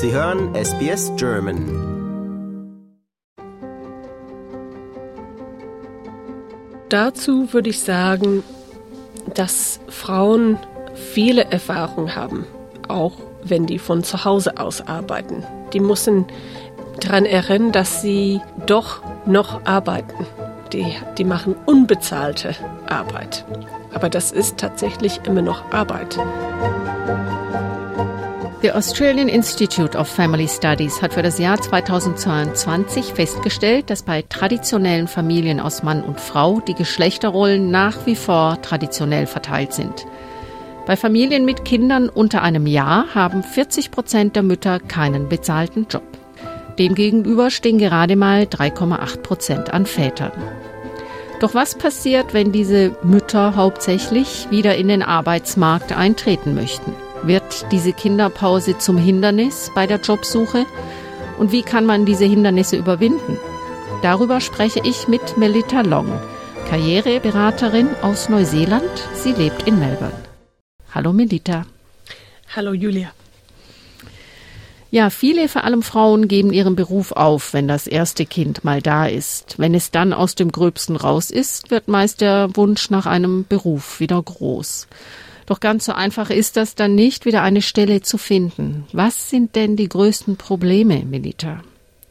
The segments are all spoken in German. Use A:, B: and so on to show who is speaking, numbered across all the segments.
A: Sie hören SBS German.
B: Dazu würde ich sagen, dass Frauen viele Erfahrung haben, auch wenn die von zu Hause aus arbeiten. Die müssen daran erinnern, dass sie doch noch arbeiten. Die machen unbezahlte Arbeit. Aber das ist tatsächlich immer noch Arbeit.
C: The Australian Institute of Family Studies hat für das Jahr 2022 festgestellt, dass bei traditionellen Familien aus Mann und Frau die Geschlechterrollen nach wie vor traditionell verteilt sind. Bei Familien mit Kindern unter einem Jahr haben 40% der Mütter keinen bezahlten Job. Demgegenüber stehen gerade mal 3,8% an Vätern. Doch was passiert, wenn diese Mütter hauptsächlich wieder in den Arbeitsmarkt eintreten möchten? Wird diese Kinderpause zum Hindernis bei der Jobsuche? Und wie kann man diese Hindernisse überwinden? Darüber spreche ich mit Melita Long, Karriereberaterin aus Neuseeland. Sie lebt in Melbourne. Hallo Melita.
B: Hallo Julia.
C: Ja, viele, vor allem Frauen, geben ihren Beruf auf, wenn das erste Kind mal da ist. Wenn es dann aus dem Gröbsten raus ist, wird meist der Wunsch nach einem Beruf wieder groß. Doch ganz so einfach ist das dann nicht, wieder eine Stelle zu finden. Was sind denn die größten Probleme, Melita?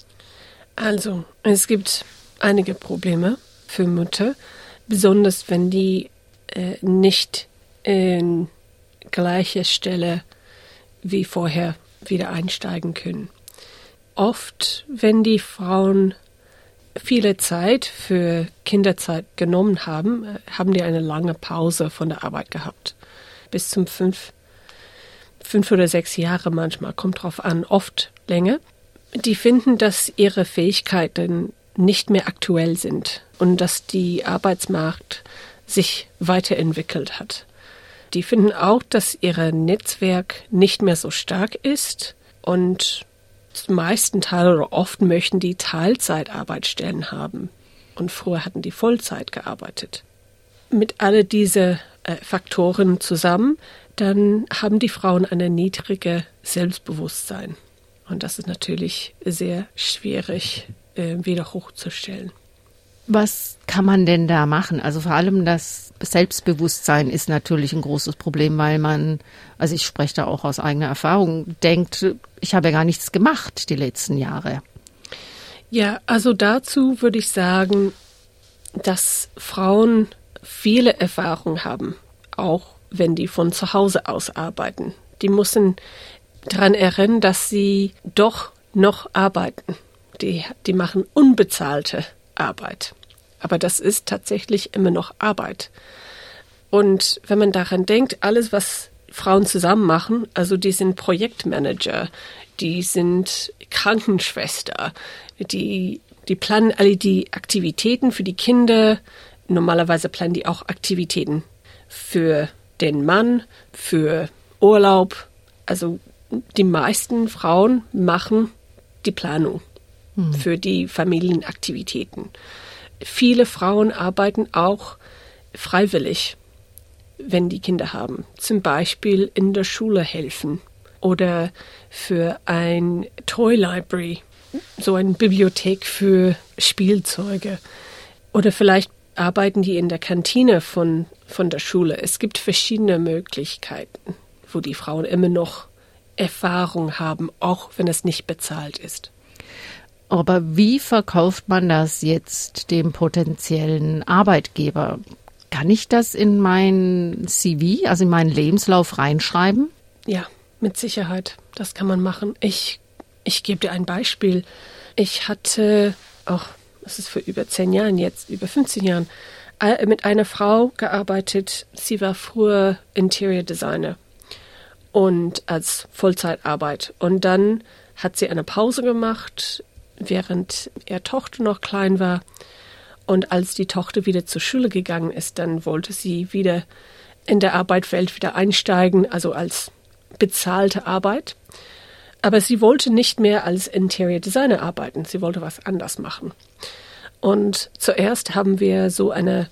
B: Also, es gibt einige Probleme für Mütter, besonders wenn die nicht in gleicher Stelle wie vorher wieder einsteigen können. Oft, wenn die Frauen viele Zeit für Kinderzeit genommen haben, haben die eine lange Pause von der Arbeit gehabt. Bis zum 5 oder 6 Jahre manchmal, kommt drauf an, oft länger. Die finden, dass ihre Fähigkeiten nicht mehr aktuell sind und dass die Arbeitsmarkt sich weiterentwickelt hat. Die finden auch, dass ihr Netzwerk nicht mehr so stark ist und zum meisten Teil oder oft möchten die Teilzeitarbeitsstellen haben. Und früher hatten die Vollzeit gearbeitet. Mit all diese Faktoren zusammen, dann haben die Frauen eine niedrige Selbstbewusstsein. Und das ist natürlich sehr schwierig wieder hochzustellen.
C: Was kann man denn da machen? Also vor allem das Selbstbewusstsein ist natürlich ein großes Problem, weil man, also ich spreche da auch aus eigener Erfahrung, denkt, ich habe ja gar nichts gemacht die letzten Jahre.
B: Ja, also dazu würde ich sagen, dass Frauen viele Erfahrung haben, auch wenn die von zu Hause aus arbeiten. Die müssen daran erinnern, dass sie doch noch arbeiten. Die machen unbezahlte Arbeit. Aber das ist tatsächlich immer noch Arbeit. Und wenn man daran denkt, alles, was Frauen zusammen machen, also die sind Projektmanager, die sind Krankenschwester, die planen alle die Aktivitäten für die Kinder. Normalerweise planen die auch Aktivitäten für den Mann, für Urlaub. Also die meisten Frauen machen die Planung für die Familienaktivitäten. Viele Frauen arbeiten auch freiwillig, wenn die Kinder haben. Zum Beispiel in der Schule helfen oder für ein Toy Library, so eine Bibliothek für Spielzeuge. Oder vielleicht arbeiten die in der Kantine von der Schule. Es gibt verschiedene Möglichkeiten, wo die Frauen immer noch Erfahrung haben, auch wenn es nicht bezahlt ist.
C: Aber wie verkauft man das jetzt dem potenziellen Arbeitgeber? Kann ich das in mein CV, also in meinen Lebenslauf reinschreiben?
B: Ja, mit Sicherheit. Das kann man machen. Ich gebe dir ein Beispiel. Ich hatte, das ist für über 10 Jahren jetzt, über 15 Jahren, mit einer Frau gearbeitet. Sie war früher Interior Designer und als Vollzeitarbeit. Und dann hat sie eine Pause gemacht, während ihre Tochter noch klein war. Und als die Tochter wieder zur Schule gegangen ist, dann wollte sie wieder in der Arbeitswelt wieder einsteigen, also als bezahlte Arbeit. Aber sie wollte nicht mehr als Interior Designer arbeiten. Sie wollte was anderes machen. Und zuerst haben wir so eine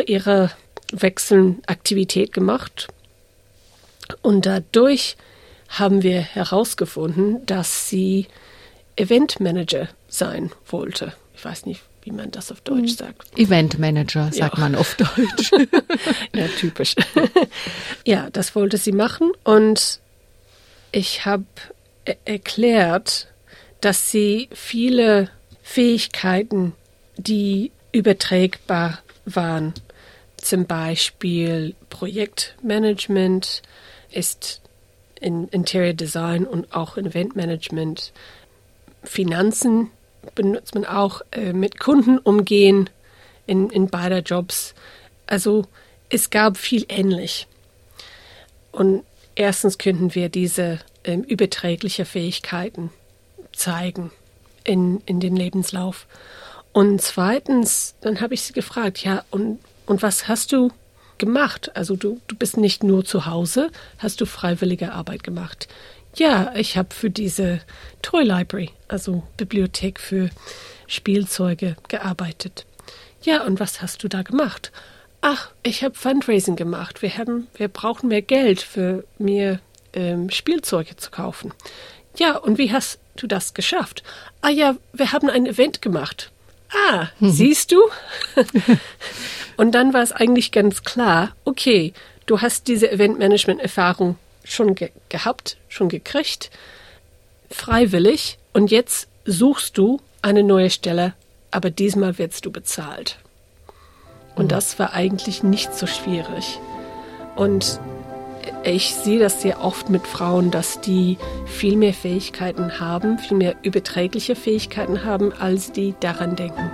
B: Karrierewechselaktivität gemacht. Und dadurch haben wir herausgefunden, dass sie Eventmanager sein wollte. Ich weiß nicht, wie man das auf Deutsch sagt.
C: Eventmanager sagt man auf Deutsch.
B: Ja, typisch. Ja, das wollte sie machen und ich habe erklärt, dass sie viele Fähigkeiten, die übertragbar waren, zum Beispiel Projektmanagement ist in Interior Design und auch in Eventmanagement, Finanzen benutzt man auch, mit Kunden umgehen in beider Jobs. Also es gab viel ähnlich. Und erstens könnten wir diese überträgliche Fähigkeiten zeigen in dem Lebenslauf. Und zweitens, dann habe ich sie gefragt, ja, und was hast du gemacht? Also du bist nicht nur zu Hause, hast du freiwillige Arbeit gemacht? Ja, ich habe für diese Toy Library, also Bibliothek für Spielzeuge, gearbeitet. Ja, und was hast du da gemacht? Ach, ich habe Fundraising gemacht. Wir brauchen mehr Geld für mehr Spielzeuge zu kaufen. Ja, und wie hast du das geschafft? Ah ja, wir haben ein Event gemacht. Ah, siehst du? Und dann war es eigentlich ganz klar, okay, du hast diese Eventmanagement-Erfahrung schon gehabt, schon gekriegt, freiwillig, und jetzt suchst du eine neue Stelle, aber diesmal wirst du bezahlt. Und das war eigentlich nicht so schwierig. Und ich sehe das sehr oft mit Frauen, dass die viel mehr Fähigkeiten haben, viel mehr überträgliche Fähigkeiten haben, als die daran denken.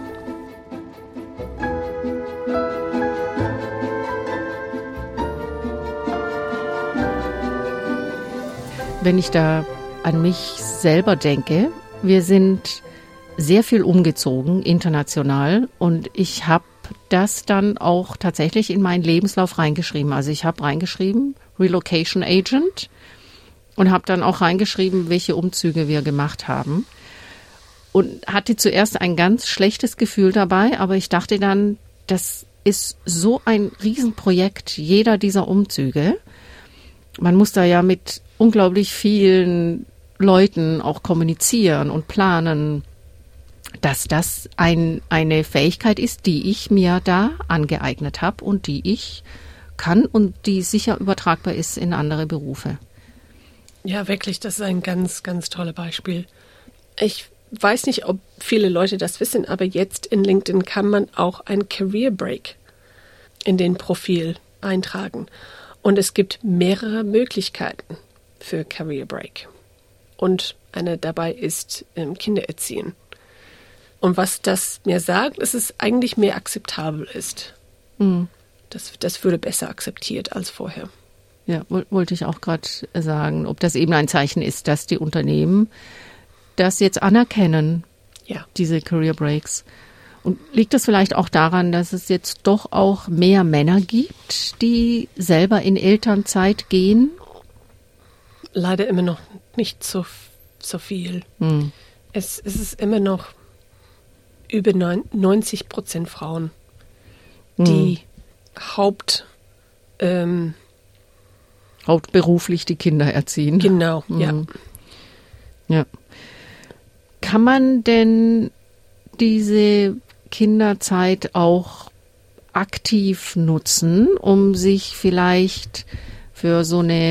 C: Wenn ich da an mich selber denke, wir sind sehr viel umgezogen, international, und ich habe das dann auch tatsächlich in meinen Lebenslauf reingeschrieben. Also ich habe reingeschrieben, Relocation Agent, und habe dann auch reingeschrieben, welche Umzüge wir gemacht haben. Und hatte zuerst ein ganz schlechtes Gefühl dabei, aber ich dachte dann, das ist so ein Riesenprojekt, jeder dieser Umzüge. Man muss da ja mit unglaublich vielen Leuten auch kommunizieren und planen, dass das eine Fähigkeit ist, die ich mir da angeeignet habe und die ich kann und die sicher übertragbar ist in andere Berufe.
B: Ja, wirklich, das ist ein ganz, ganz tolles Beispiel. Ich weiß nicht, ob viele Leute das wissen, aber jetzt in LinkedIn kann man auch ein Career Break in den Profil eintragen. Und es gibt mehrere Möglichkeiten für Career Break. Und eine dabei ist Kinder erziehen. Und was das mir sagt, ist, dass es eigentlich mehr akzeptabel ist. Mhm. Das würde besser akzeptiert als vorher.
C: Ja, wollte ich auch gerade sagen, ob das eben ein Zeichen ist, dass die Unternehmen das jetzt anerkennen, ja, diese Career Breaks. Und liegt das vielleicht auch daran, dass es jetzt doch auch mehr Männer gibt, die selber in Elternzeit gehen?
B: Leider immer noch nicht so viel. Hm. Es ist immer noch über 90% Frauen, die
C: hauptberuflich die Kinder erziehen.
B: Genau, ja.
C: Ja. Kann man denn diese Kinderzeit auch aktiv nutzen, um sich vielleicht für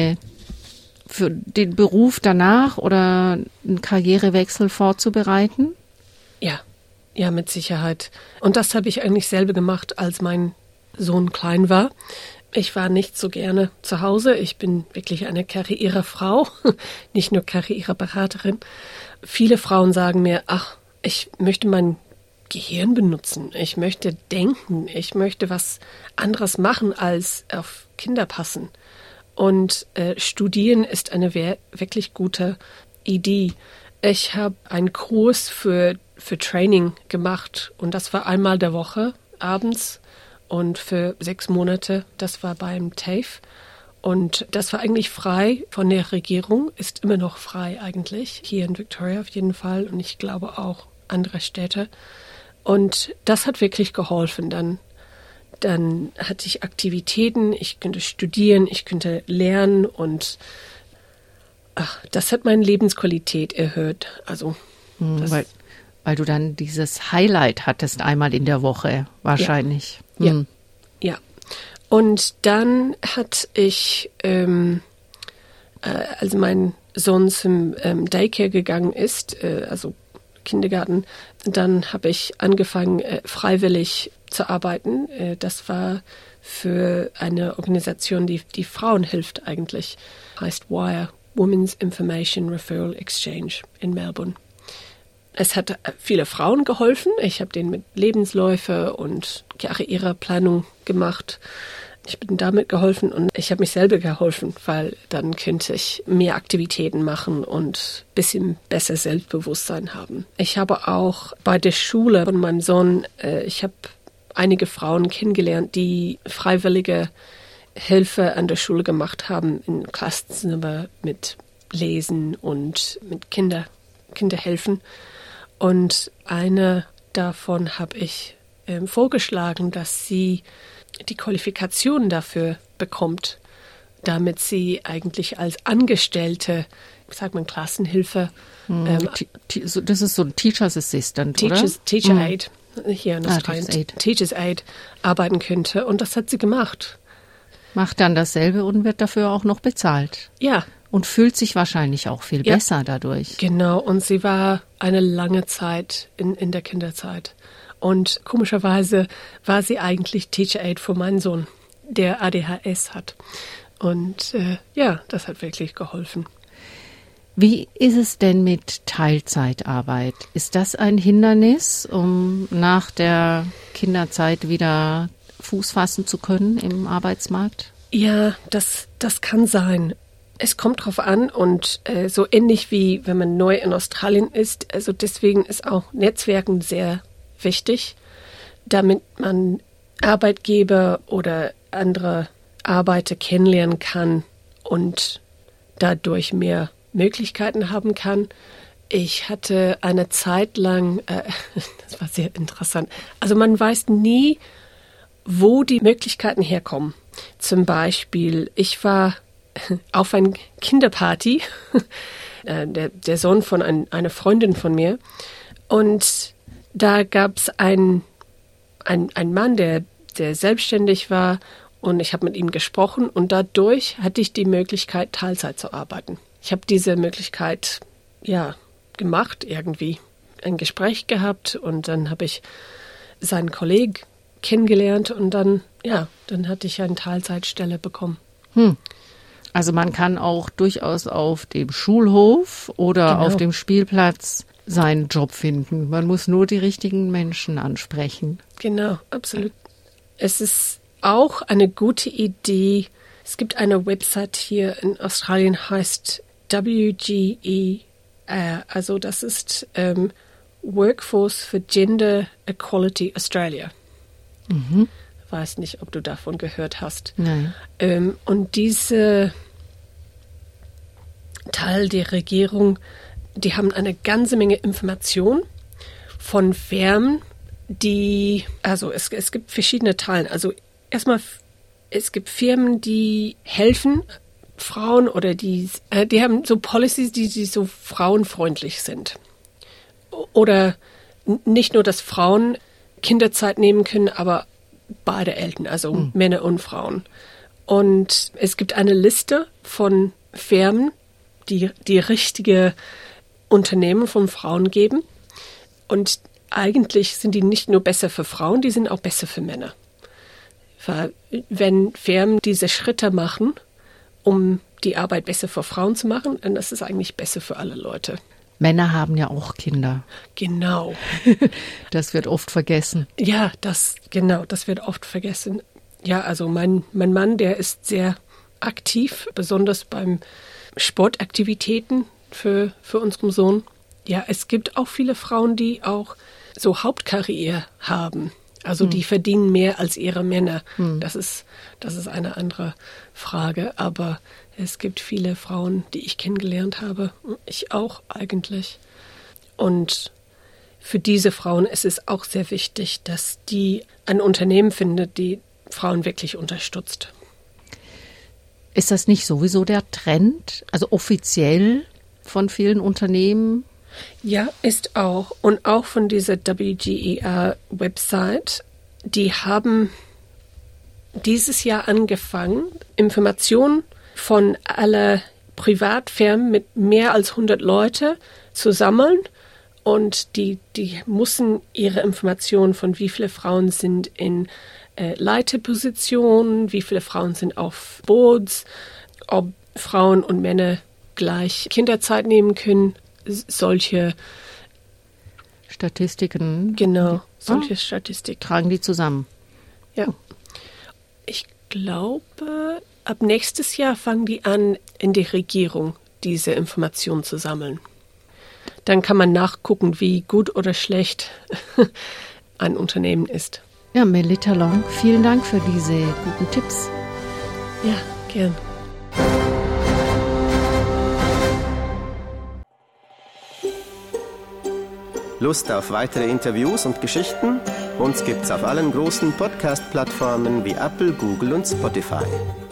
C: den Beruf danach oder einen Karrierewechsel vorzubereiten?
B: Ja, mit Sicherheit. Und das habe ich eigentlich selber gemacht, als mein Sohn klein war. Ich war nicht so gerne zu Hause. Ich bin wirklich eine Karrierefrau, nicht nur Karriereberaterin. Viele Frauen sagen mir, ach, ich möchte mein Gehirn benutzen. Ich möchte denken. Ich möchte was anderes machen, als auf Kinder passen. Und studieren ist eine wirklich gute Idee. Ich habe einen Kurs für Training gemacht und das war einmal der Woche abends und für 6 Monate. Das war beim TAFE und das war eigentlich frei von der Regierung, ist immer noch frei eigentlich, hier in Victoria auf jeden Fall und ich glaube auch andere Städte. Und das hat wirklich geholfen. Dann hatte ich Aktivitäten, ich könnte studieren, ich könnte lernen und das hat meine Lebensqualität erhöht. Also,
C: weil du dann dieses Highlight hattest einmal in der Woche wahrscheinlich.
B: Ja. Und dann hatte ich, als mein Sohn zum Daycare gegangen ist, also Kindergarten, dann habe ich angefangen, freiwillig zu arbeiten. Das war für eine Organisation, die Frauen hilft eigentlich. Heißt WIRE, Women's Information Referral Exchange in Melbourne. Es hat viele Frauen geholfen. Ich habe denen mit Lebensläufe und Karriereplanung gemacht. Ich bin damit geholfen und ich habe mich selber geholfen, weil dann könnte ich mehr Aktivitäten machen und ein bisschen besser Selbstbewusstsein haben. Ich habe auch bei der Schule von meinem Sohn, ich habe einige Frauen kennengelernt, die freiwillige Hilfe an der Schule gemacht haben, in Klassenzimmer mit Lesen und mit Kinderhelfen. Und eine davon habe ich vorgeschlagen, dass sie die Qualifikation dafür bekommt, damit sie eigentlich als Angestellte, sagt man, Klassenhilfe.
C: Das ist so ein Teacher's Assistant, oder?
B: Teacher Aid, hier in Australien. Teacher's Aid arbeiten könnte. Und das hat sie gemacht.
C: Macht dann dasselbe und wird dafür auch noch bezahlt.
B: Ja.
C: Und fühlt sich wahrscheinlich auch viel besser dadurch.
B: Genau, und sie war eine lange Zeit in der Kinderzeit. Und komischerweise war sie eigentlich Teacher Aid für meinen Sohn, der ADHS hat. Und das hat wirklich geholfen.
C: Wie ist es denn mit Teilzeitarbeit? Ist das ein Hindernis, um nach der Kinderzeit wieder Fuß fassen zu können im Arbeitsmarkt?
B: Ja, das kann sein. Es kommt drauf an und so ähnlich wie wenn man neu in Australien ist, also deswegen ist auch Netzwerken sehr wichtig, damit man Arbeitgeber oder andere Arbeiter kennenlernen kann und dadurch mehr Möglichkeiten haben kann. Ich hatte eine Zeit lang, das war sehr interessant, also man weiß nie, wo die Möglichkeiten herkommen. Zum Beispiel, ich war auf einer Kinderparty, der Sohn von einer Freundin von mir, und da gab es einen Mann, der selbstständig war, und ich habe mit ihm gesprochen und dadurch hatte ich die Möglichkeit, Teilzeit zu arbeiten. Ich habe diese Möglichkeit, gemacht irgendwie. Ein Gespräch gehabt und dann habe ich seinen Kollegen kennengelernt und dann hatte ich eine Teilzeitstelle bekommen.
C: Also man kann auch durchaus auf dem Schulhof oder auf dem Spielplatz seinen Job finden. Man muss nur die richtigen Menschen ansprechen. Genau,
B: absolut. Es ist auch eine gute Idee. Es gibt eine Website hier in Australien, heißt WGER. Also das ist Workforce for Gender Equality Australia. Ich weiß nicht, ob du davon gehört hast.
C: Nein.
B: Und diese Teil der Regierung, die haben eine ganze Menge Informationen von Firmen, es gibt verschiedene Teile. Also erstmal, es gibt Firmen, die helfen Frauen oder die haben so Policies, die so frauenfreundlich sind. Oder nicht nur, dass Frauen Kinderzeit nehmen können, aber beide Eltern, also Männer und Frauen. Und es gibt eine Liste von Firmen, die richtige Unternehmen von Frauen geben. Und eigentlich sind die nicht nur besser für Frauen, die sind auch besser für Männer. Weil wenn Firmen diese Schritte machen, um die Arbeit besser für Frauen zu machen, dann ist es eigentlich besser für alle Leute.
C: Männer haben ja auch Kinder.
B: Genau.
C: Das wird oft vergessen.
B: Ja, das wird oft vergessen. Ja, also mein Mann, der ist sehr aktiv, besonders beim Sportaktivitäten für unseren Sohn. Ja, es gibt auch viele Frauen, die auch so Hauptkarriere haben. Also die verdienen mehr als ihre Männer. Das ist eine andere Frage. Aber es gibt viele Frauen, die ich kennengelernt habe. Ich auch eigentlich. Und für diese Frauen ist es auch sehr wichtig, dass die ein Unternehmen findet, die Frauen wirklich unterstützt.
C: Ist das nicht sowieso der Trend, also offiziell von vielen Unternehmen?
B: Ja, ist auch. Und auch von dieser WGER-Website. Die haben dieses Jahr angefangen, Informationen von aller Privatfirmen mit mehr als 100 Leute zu sammeln. Und die müssen ihre Informationen von wie viele Frauen sind in Leiterpositionen, wie viele Frauen sind auf Boards, ob Frauen und Männer gleich Kinderzeit nehmen können, solche
C: Statistiken.
B: Genau, solche Statistiken.
C: Tragen die zusammen.
B: Ja. Ich glaube, ab nächstes Jahr fangen die an, in der Regierung diese Informationen zu sammeln. Dann kann man nachgucken, wie gut oder schlecht ein Unternehmen ist.
C: Ja, Melita Long, vielen Dank für diese guten Tipps.
B: Ja, gern.
A: Lust auf weitere Interviews und Geschichten? Uns gibt's auf allen großen Podcast-Plattformen wie Apple, Google und Spotify.